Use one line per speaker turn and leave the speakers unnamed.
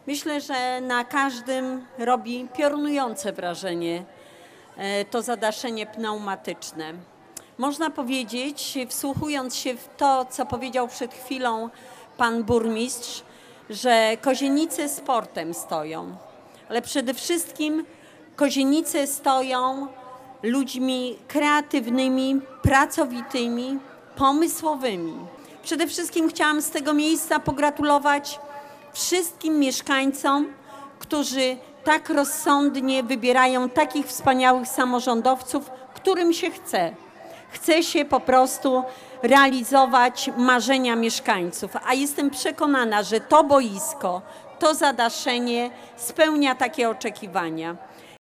Myślę, że na każdym robi piorunujące wrażenie to zadaszenie pneumatyczne. Można powiedzieć, wsłuchując się w to, co powiedział przed chwilą pan burmistrz, że Kozienice sportem stoją, ale przede wszystkim Kozienice stoją ludźmi kreatywnymi, pracowitymi, pomysłowymi. Przede wszystkim chciałam z tego miejsca pogratulować wszystkim mieszkańcom, którzy tak rozsądnie wybierają takich wspaniałych samorządowców, którym się chce. Chce się po prostu realizować marzenia mieszkańców, a jestem przekonana, że to boisko, to zadaszenie spełnia takie oczekiwania.